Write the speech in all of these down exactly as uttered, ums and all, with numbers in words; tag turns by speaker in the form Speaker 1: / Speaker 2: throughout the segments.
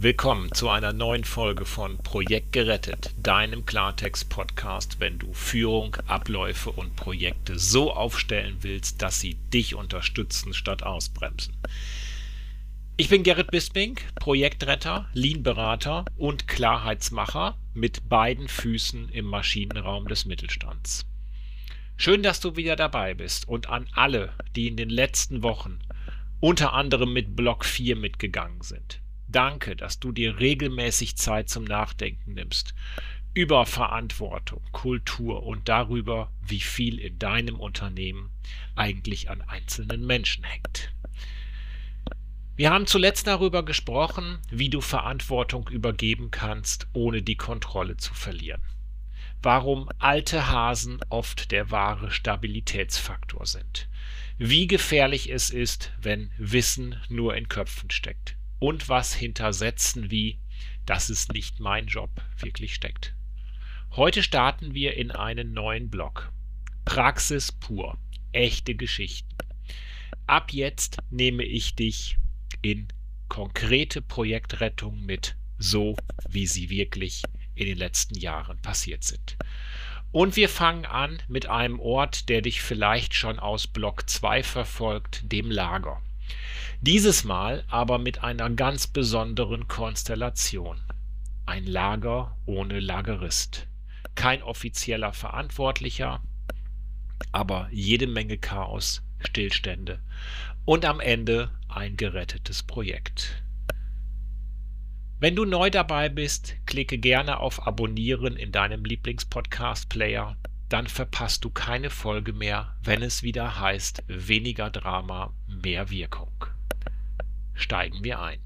Speaker 1: Willkommen zu einer neuen Folge von Projekt gerettet, deinem Klartext-Podcast, wenn du Führung, Abläufe und Projekte so aufstellen willst, dass sie dich unterstützen statt ausbremsen. Ich bin Gerrit Bisping, Projektretter, Lean-Berater und Klarheitsmacher mit beiden Füßen im Maschinenraum des Mittelstands. Schön, dass du wieder dabei bist, und an alle, die in den letzten Wochen unter anderem mit Block vier mitgegangen sind. Danke, dass du dir regelmäßig Zeit zum Nachdenken nimmst über Verantwortung, Kultur und darüber, wie viel in deinem Unternehmen eigentlich an einzelnen Menschen hängt. Wir haben zuletzt darüber gesprochen, wie du Verantwortung übergeben kannst, ohne die Kontrolle zu verlieren. Warum alte Hasen oft der wahre Stabilitätsfaktor sind. Wie gefährlich es ist, wenn Wissen nur in Köpfen steckt. Und was hinter Sätzen wie „Das ist nicht mein Job" wirklich steckt. Heute starten wir in einen neuen Block. Praxis pur. Echte Geschichten. Ab jetzt nehme ich dich in konkrete Projektrettung mit, so wie sie wirklich in den letzten Jahren passiert sind. Und wir fangen an mit einem Ort, der dich vielleicht schon aus Block zwei verfolgt, dem Lager. Dieses Mal aber mit einer ganz besonderen Konstellation. Ein Lager ohne Lagerist. Kein offizieller Verantwortlicher, aber jede Menge Chaos, Stillstände und am Ende ein gerettetes Projekt. Wenn du neu dabei bist, klicke gerne auf Abonnieren in deinem Lieblingspodcast-Player. Dann verpasst du keine Folge mehr, wenn es wieder heißt, weniger Drama, mehr Wirkung. Steigen wir ein.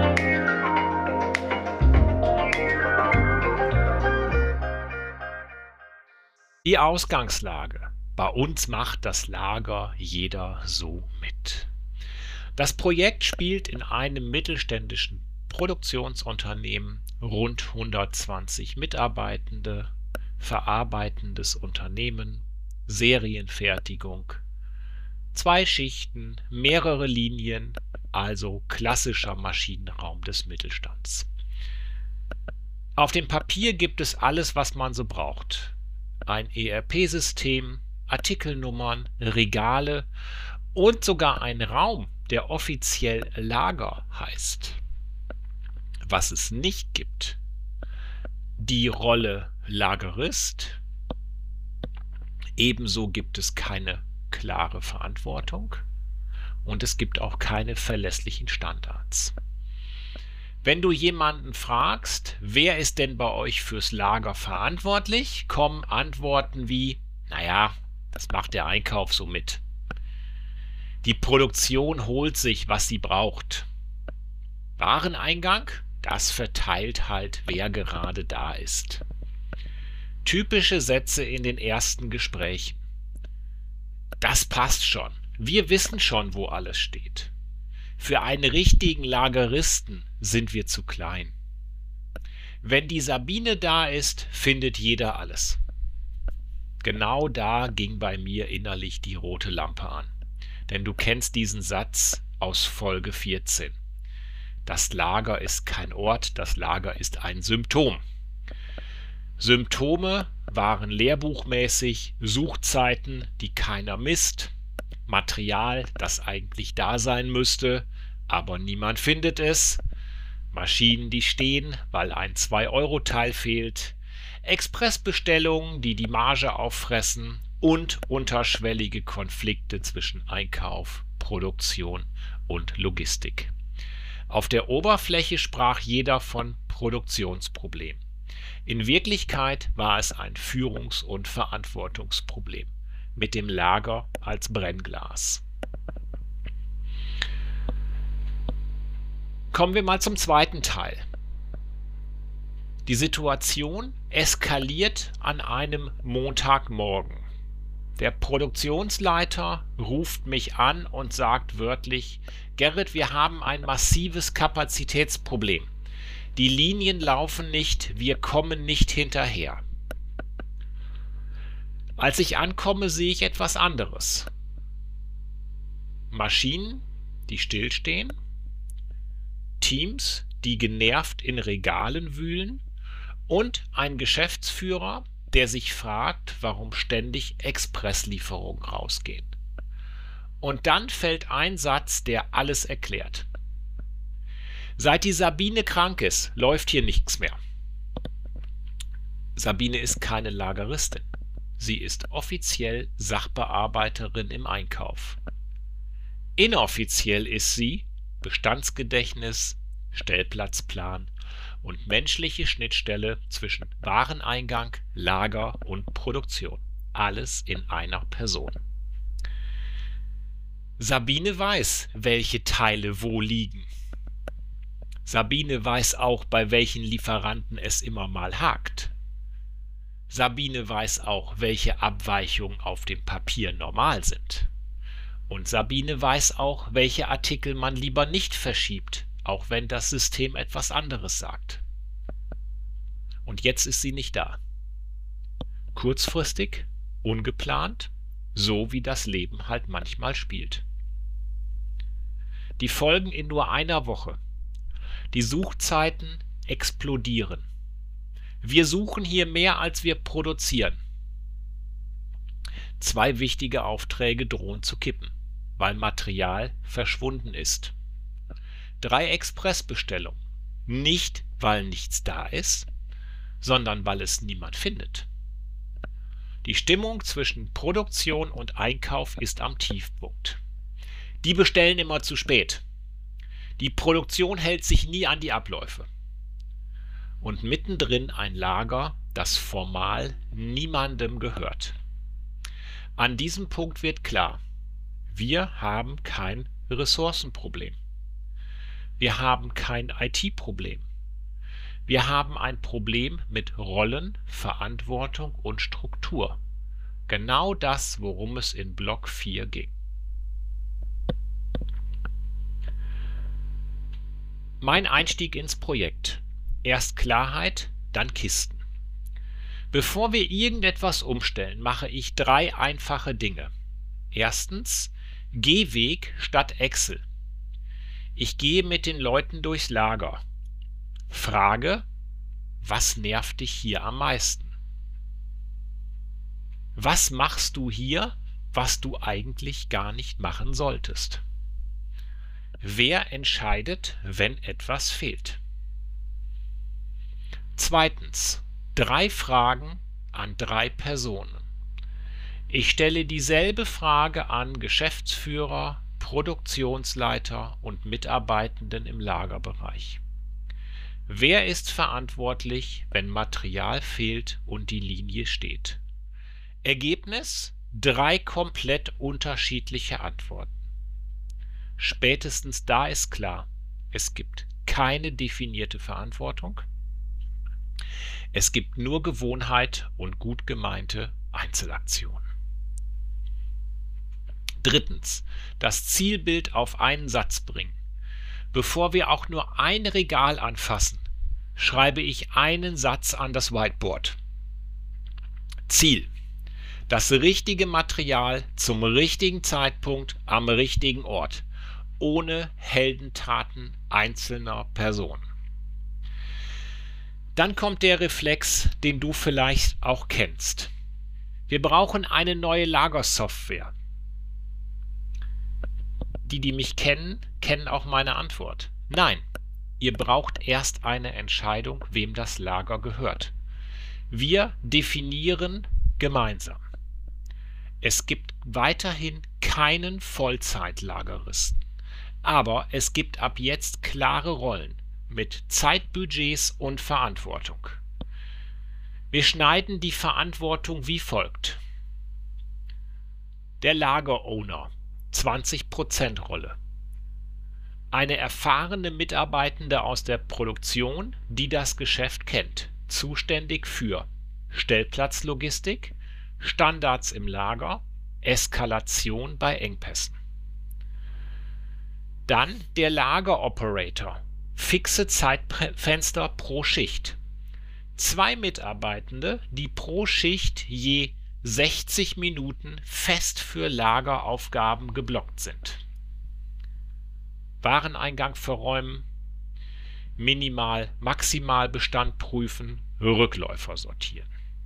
Speaker 1: Die Ausgangslage. Bei uns macht das Lager jeder so mit. Das Projekt spielt in einem mittelständischen Produktionsunternehmen, rund hundertzwanzig Mitarbeitende, verarbeitendes Unternehmen, Serienfertigung, zwei Schichten, mehrere Linien, also klassischer Maschinenraum des Mittelstands. Auf dem Papier gibt es alles, was man so braucht. Ein E R P-System, Artikelnummern, Regale und sogar ein Raum, der offiziell Lager heißt. Was es nicht gibt: die Rolle Lagerist. Ebenso gibt es keine klare Verantwortung und es gibt auch keine verlässlichen Standards. Wenn du jemanden fragst, wer ist denn bei euch fürs Lager verantwortlich, kommen Antworten wie: Naja, das macht der Einkauf so mit. Die Produktion holt sich, was sie braucht. Wareneingang? Das verteilt halt, wer gerade da ist. Typische Sätze in den ersten Gesprächen. Das passt schon. Wir wissen schon, wo alles steht. Für einen richtigen Lageristen sind wir zu klein. Wenn die Sabine da ist, findet jeder alles. Genau da ging bei mir innerlich die rote Lampe an. Denn du kennst diesen Satz aus Folge vierzehn. Das Lager ist kein Ort, das Lager ist ein Symptom. Symptome waren lehrbuchmäßig Suchzeiten, die keiner misst, Material, das eigentlich da sein müsste, aber niemand findet es, Maschinen, die stehen, weil ein zwei Euro Teil fehlt, Expressbestellungen, die die Marge auffressen und unterschwellige Konflikte zwischen Einkauf, Produktion und Logistik. Auf der Oberfläche sprach jeder von Produktionsproblem. In Wirklichkeit war es ein Führungs- und Verantwortungsproblem, mit dem Lager als Brennglas. Kommen wir mal zum zweiten Teil. Die Situation eskaliert an einem Montagmorgen. Der Produktionsleiter ruft mich an und sagt wörtlich: Gerrit, wir haben ein massives Kapazitätsproblem. Die Linien laufen nicht, wir kommen nicht hinterher. Als ich ankomme, sehe ich etwas anderes. Maschinen, die stillstehen, Teams, die genervt in Regalen wühlen, und ein Geschäftsführer, der sich fragt, warum ständig Expresslieferungen rausgehen. Und dann fällt ein Satz, der alles erklärt. Seit die Sabine krank ist, läuft hier nichts mehr. Sabine ist keine Lageristin. Sie ist offiziell Sachbearbeiterin im Einkauf. Inoffiziell ist sie Bestandsgedächtnis, Stellplatzplan und menschliche Schnittstelle zwischen Wareneingang, Lager und Produktion. Alles in einer Person. Sabine weiß, welche Teile wo liegen. Sabine weiß auch, bei welchen Lieferanten es immer mal hakt. Sabine weiß auch, welche Abweichungen auf dem Papier normal sind. Und Sabine weiß auch, welche Artikel man lieber nicht verschiebt, auch wenn das System etwas anderes sagt. Und jetzt ist sie nicht da. Kurzfristig, ungeplant, so wie das Leben halt manchmal spielt. Die Folgen in nur einer Woche. Die Suchzeiten explodieren. Wir suchen hier mehr, als wir produzieren. Zwei wichtige Aufträge drohen zu kippen, weil Material verschwunden ist. Drei Expressbestellungen. Nicht, weil nichts da ist, sondern weil es niemand findet. Die Stimmung zwischen Produktion und Einkauf ist am Tiefpunkt. Die bestellen immer zu spät. Die Produktion hält sich nie an die Abläufe. Und mittendrin ein Lager, das formal niemandem gehört. An diesem Punkt wird klar, wir haben kein Ressourcenproblem. Wir haben kein I T-Problem. Wir haben ein Problem mit Rollen, Verantwortung und Struktur. Genau das, worum es in Block vier ging. Mein Einstieg ins Projekt. Erst Klarheit, dann Kisten. Bevor wir irgendetwas umstellen, mache ich drei einfache Dinge. Erstens, Gehweg statt Excel. Ich gehe mit den Leuten durchs Lager. Frage, was nervt dich hier am meisten? Was machst du hier, was du eigentlich gar nicht machen solltest? Wer entscheidet, wenn etwas fehlt? Zweitens, drei Fragen an drei Personen. Ich stelle dieselbe Frage an Geschäftsführer, Produktionsleiter und Mitarbeitenden im Lagerbereich. Wer ist verantwortlich, wenn Material fehlt und die Linie steht? Ergebnis: drei komplett unterschiedliche Antworten. Spätestens da ist klar, es gibt keine definierte Verantwortung. Es gibt nur Gewohnheit und gut gemeinte Einzelaktionen. Drittens, das Zielbild auf einen Satz bringen. Bevor wir auch nur ein Regal anfassen, schreibe ich einen Satz an das Whiteboard. Ziel: das richtige Material zum richtigen Zeitpunkt am richtigen Ort, ohne Heldentaten einzelner Personen. Dann kommt der Reflex, den du vielleicht auch kennst. Wir brauchen eine neue Lagersoftware. Die, die mich kennen, kennen auch meine Antwort. Nein, ihr braucht erst eine Entscheidung, wem das Lager gehört. Wir definieren gemeinsam. Es gibt weiterhin keinen Vollzeitlageristen. Aber es gibt ab jetzt klare Rollen mit Zeitbudgets und Verantwortung. Wir schneiden die Verantwortung wie folgt. Der Lagerowner, zwanzig Prozent Rolle. Eine erfahrene Mitarbeitende aus der Produktion, die das Geschäft kennt, zuständig für Stellplatzlogistik, Standards im Lager, Eskalation bei Engpässen. Dann der Lageroperator, fixe Zeitfenster pro Schicht. Zwei Mitarbeitende, die pro Schicht je sechzig Minuten fest für Lageraufgaben geblockt sind. Wareneingang verräumen, Minimal-, Maximalbestand prüfen, Rückläufer sortieren.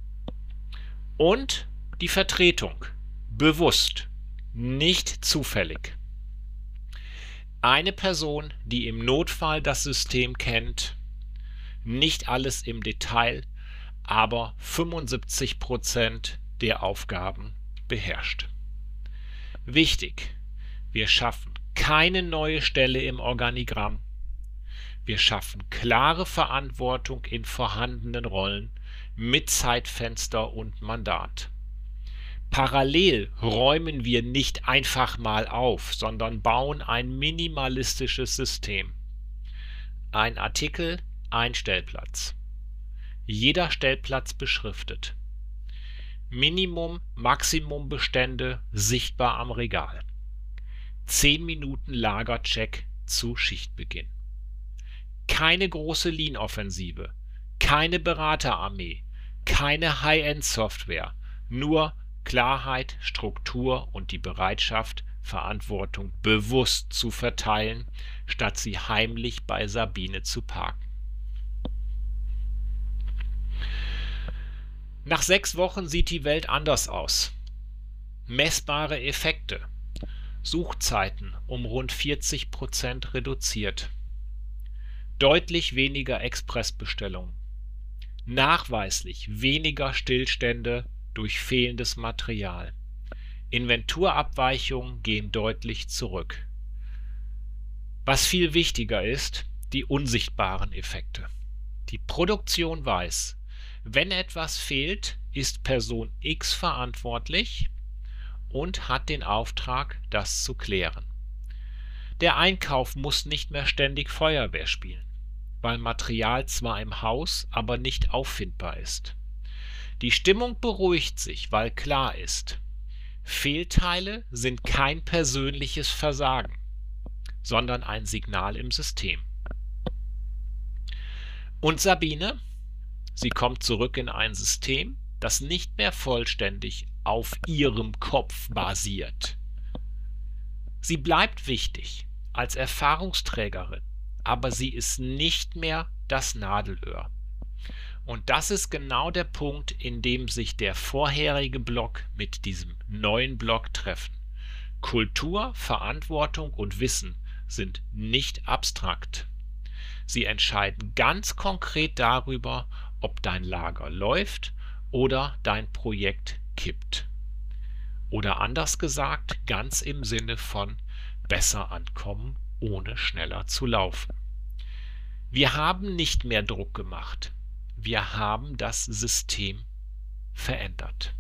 Speaker 1: Und die Vertretung, bewusst, nicht zufällig. Eine Person, die im Notfall das System kennt, nicht alles im Detail, aber fünfundsiebzig Prozent der Aufgaben beherrscht. Wichtig, wir schaffen keine neue Stelle im Organigramm. Wir schaffen klare Verantwortung in vorhandenen Rollen mit Zeitfenster und Mandat. Parallel räumen wir nicht einfach mal auf, sondern bauen ein minimalistisches System. Ein Artikel, ein Stellplatz. Jeder Stellplatz beschriftet. Minimum, Maximum Bestände sichtbar am Regal. zehn Minuten Lagercheck zu Schichtbeginn. Keine große Lean-Offensive, keine Beraterarmee, keine High-End-Software, nur Klarheit, Struktur und die Bereitschaft, Verantwortung bewusst zu verteilen, statt sie heimlich bei Sabine zu parken. Nach sechs Wochen sieht die Welt anders aus. Messbare Effekte. Suchzeiten um rund vierzig Prozent reduziert. Deutlich weniger Expressbestellungen. Nachweislich weniger Stillstände durch fehlendes Material. Inventurabweichungen gehen deutlich zurück. Was viel wichtiger ist, die unsichtbaren Effekte. Die Produktion weiß, wenn etwas fehlt, ist Person X verantwortlich und hat den Auftrag, das zu klären. Der Einkauf muss nicht mehr ständig Feuerwehr spielen, weil Material zwar im Haus, aber nicht auffindbar ist. Die Stimmung beruhigt sich, weil klar ist, Fehlteile sind kein persönliches Versagen, sondern ein Signal im System. Und Sabine? Sie kommt zurück in ein System, das nicht mehr vollständig auf ihrem Kopf basiert. Sie bleibt wichtig als Erfahrungsträgerin, aber sie ist nicht mehr das Nadelöhr. Und das ist genau der Punkt, in dem sich der vorherige Block mit diesem neuen Block treffen. Kultur, Verantwortung und Wissen sind nicht abstrakt. Sie entscheiden ganz konkret darüber, ob dein Lager läuft oder dein Projekt kippt. Oder anders gesagt, ganz im Sinne von besser ankommen, ohne schneller zu laufen. Wir haben nicht mehr Druck gemacht. Wir haben das System verändert.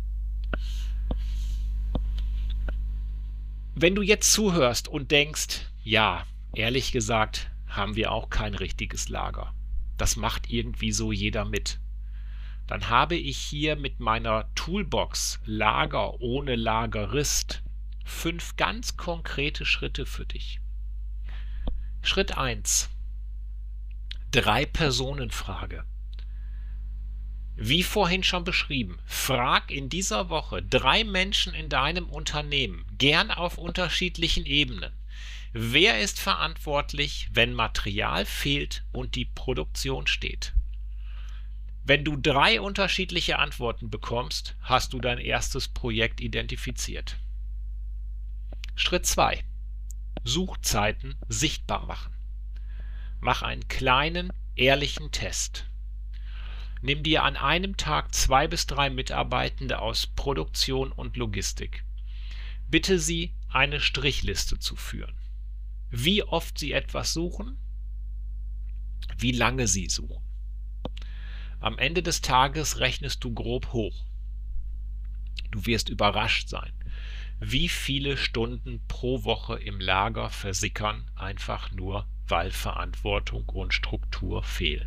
Speaker 1: Wenn du jetzt zuhörst und denkst, ja, ehrlich gesagt, haben wir auch kein richtiges Lager. Das macht irgendwie so jeder mit. Dann habe ich hier mit meiner Toolbox Lager ohne Lagerist fünf ganz konkrete Schritte für dich. Schritt eins. Drei-Personen-Frage. Wie vorhin schon beschrieben, frag in dieser Woche drei Menschen in deinem Unternehmen, gern auf unterschiedlichen Ebenen. Wer ist verantwortlich, wenn Material fehlt und die Produktion steht? Wenn du drei unterschiedliche Antworten bekommst, hast du dein erstes Projekt identifiziert. Schritt zwei. Suchzeiten sichtbar machen. Mach einen kleinen, ehrlichen Test. Nimm dir an einem Tag zwei bis drei Mitarbeitende aus Produktion und Logistik. Bitte sie, eine Strichliste zu führen. Wie oft sie etwas suchen, wie lange sie suchen. Am Ende des Tages rechnest du grob hoch. Du wirst überrascht sein, wie viele Stunden pro Woche im Lager versickern, einfach nur, weil Verantwortung und Struktur fehlen.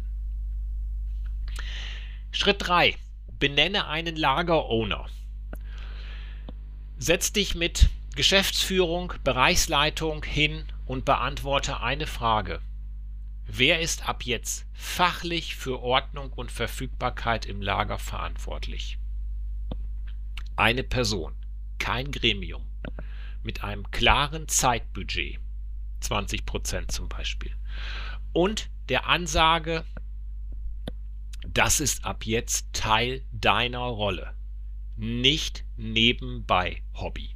Speaker 1: Schritt drei. Benenne einen Lager-Owner. Setz dich mit Geschäftsführung, Bereichsleitung hin und beantworte eine Frage. Wer ist ab jetzt fachlich für Ordnung und Verfügbarkeit im Lager verantwortlich? Eine Person, kein Gremium, mit einem klaren Zeitbudget, zwanzig Prozent zum Beispiel, und der Ansage, das ist ab jetzt Teil deiner Rolle, nicht nebenbei Hobby.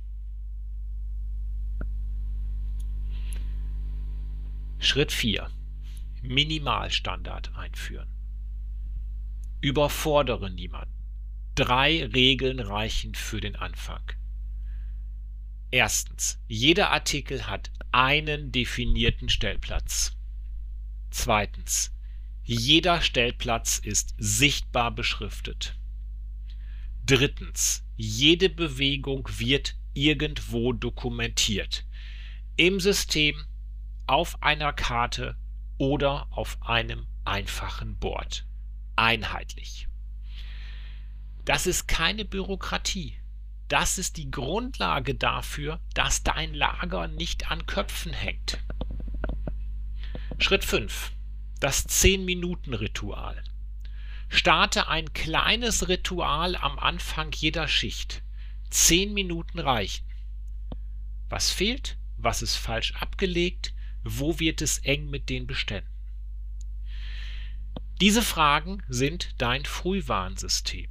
Speaker 1: Schritt vier. Minimalstandard einführen. Überfordere niemanden. Drei Regeln reichen für den Anfang. Erstens, jeder Artikel hat einen definierten Stellplatz. Zweitens, jeder Stellplatz ist sichtbar beschriftet. Drittens, jede Bewegung wird irgendwo dokumentiert. Im System, auf einer Karte oder auf einem einfachen Board. Einheitlich. Das ist keine Bürokratie. Das ist die Grundlage dafür, dass dein Lager nicht an Köpfen hängt. Schritt fünf. Das zehn-Minuten-Ritual. Starte ein kleines Ritual am Anfang jeder Schicht. Zehn Minuten reichen. Was fehlt? Was ist falsch abgelegt? Wo wird es eng mit den Beständen? Diese Fragen sind dein Frühwarnsystem.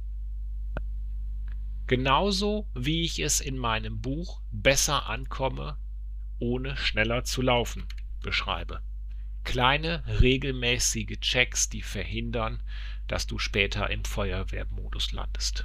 Speaker 1: Genauso wie ich es in meinem Buch Besser ankomme, ohne schneller zu laufen beschreibe. Kleine, regelmäßige Checks, die verhindern, dass du später im Feuerwehrmodus landest.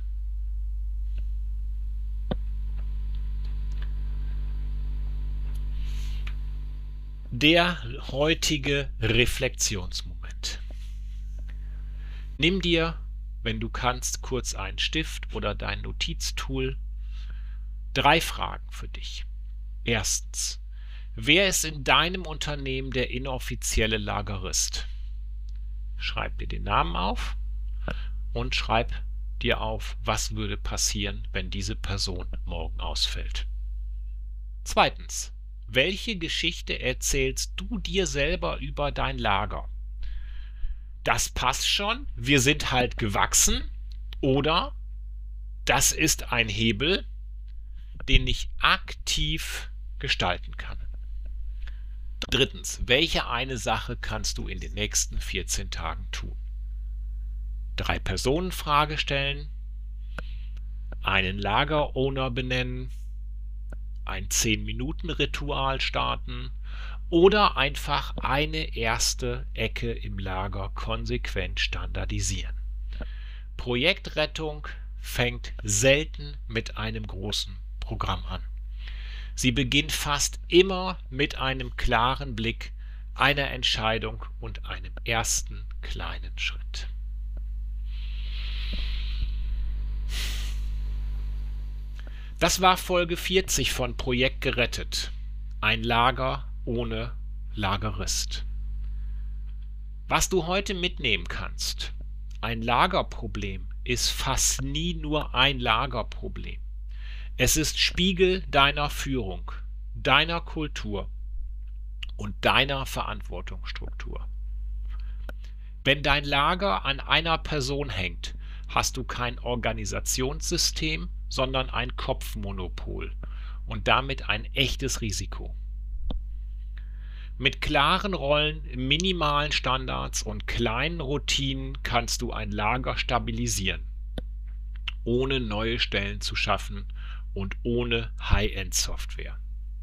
Speaker 1: Der heutige Reflexionsmoment. Nimm dir, wenn du kannst, kurz einen Stift oder dein Notiztool. Drei Fragen für dich. Erstens. Wer ist in deinem Unternehmen der inoffizielle Lagerist? Schreib dir den Namen auf und schreib dir auf, was würde passieren, wenn diese Person morgen ausfällt. Zweitens. Welche Geschichte erzählst du dir selber über dein Lager? Das passt schon, wir sind halt gewachsen, oder das ist ein Hebel, den ich aktiv gestalten kann. Drittens, welche eine Sache kannst du in den nächsten vierzehn Tagen tun? Drei Personen Frage stellen, einen Lager-Owner benennen, ein zehn-Minuten-Ritual starten oder einfach eine erste Ecke im Lager konsequent standardisieren. Projektrettung fängt selten mit einem großen Programm an. Sie beginnt fast immer mit einem klaren Blick, einer Entscheidung und einem ersten kleinen Schritt. Das war Folge vierzig von Projekt gerettet. Ein Lager ohne Lagerist. Was du heute mitnehmen kannst: Ein Lagerproblem ist fast nie nur ein Lagerproblem. Es ist Spiegel deiner Führung, deiner Kultur und deiner Verantwortungsstruktur. Wenn dein Lager an einer Person hängt, hast du kein Organisationssystem, sondern ein Kopfmonopol und damit ein echtes Risiko. Mit klaren Rollen, minimalen Standards und kleinen Routinen kannst du ein Lager stabilisieren, ohne neue Stellen zu schaffen und ohne High-End-Software.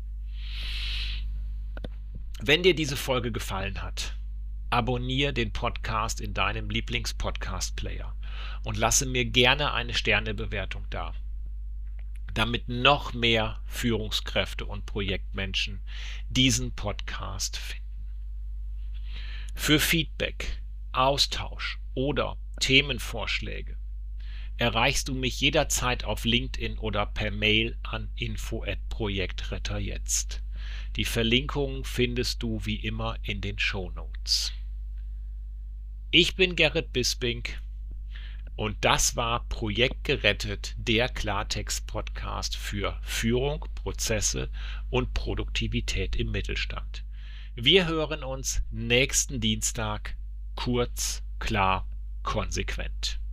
Speaker 1: Wenn dir diese Folge gefallen hat, abonniere den Podcast in deinem Lieblings-Podcast-Player und lasse mir gerne eine Sternebewertung da, damit noch mehr Führungskräfte und Projektmenschen diesen Podcast finden. Für Feedback, Austausch oder Themenvorschläge erreichst du mich jederzeit auf LinkedIn oder per Mail an info at projektretterjetzt. Die Verlinkungen findest du wie immer in den Shownotes. Ich bin Gerrit Bisping und das war Projekt gerettet, der Klartext-Podcast für Führung, Prozesse und Produktivität im Mittelstand. Wir hören uns nächsten Dienstag, kurz, klar, konsequent.